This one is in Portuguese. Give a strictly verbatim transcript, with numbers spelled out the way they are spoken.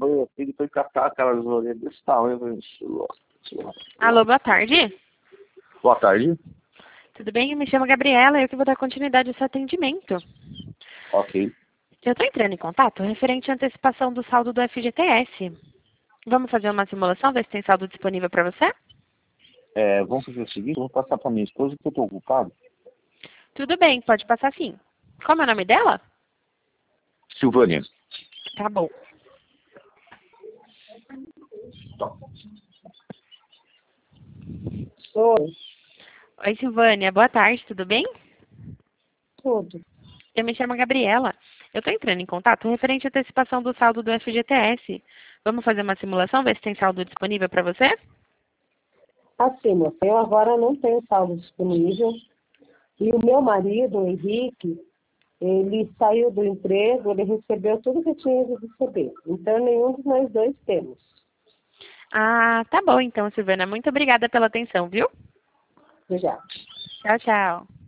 eu aqui, depois captar aquelas orelhas desse tamanho. Alô, boa tarde. Boa tarde. Tudo bem? Eu me chamo Gabriela, eu que vou dar continuidade ao seu atendimento. Ok. Eu estou entrando em contato referente à antecipação do saldo do F G T S. Vamos fazer uma simulação, ver se tem saldo disponível para você? É, vamos fazer o seguinte, eu vou passar para minha esposa que eu estou ocupado. Tudo bem, pode passar sim. Como é o nome dela? Silvânia. Tá bom. Oi, Oi, Silvânia. Boa tarde, tudo bem? tudo. Eu me chamo Gabriela. Eu estou entrando em contato referente à antecipação do saldo do F G T S. Vamos fazer uma simulação, ver se tem saldo disponível para você? Assim, moça, eu agora não tenho saldo disponível. E o meu marido, o Henrique, ele saiu do emprego, ele recebeu tudo que tinha de receber. Então, nenhum de nós dois temos. Ah, tá bom então, Silvana. Muito obrigada pela atenção, viu? Já. Tchau, tchau.